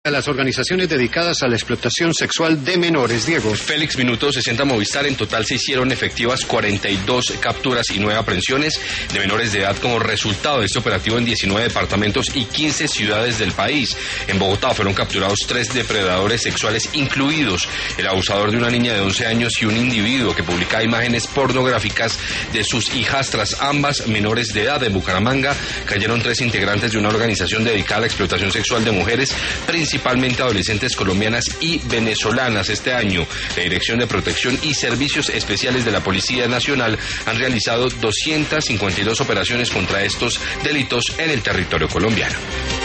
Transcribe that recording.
A las organizaciones dedicadas a la explotación sexual de menores, Diego. Félix, Minuto 60 Movistar, en total se hicieron efectivas 42 capturas y 9 aprehensiones de menores de edad como resultado de este operativo en 19 departamentos y 15 ciudades del país. En Bogotá fueron capturados 3 depredadores sexuales, incluidos el abusador de una niña de 11 años y un individuo que publicaba imágenes pornográficas de sus hijastras, ambas menores de edad. En Bucaramanga cayeron 3 integrantes de una organización dedicada a la explotación sexual de mujeres, principalmente adolescentes colombianas y venezolanas. Este año, la Dirección de Protección y Servicios Especiales de la Policía Nacional han realizado 252 operaciones contra estos delitos en el territorio colombiano.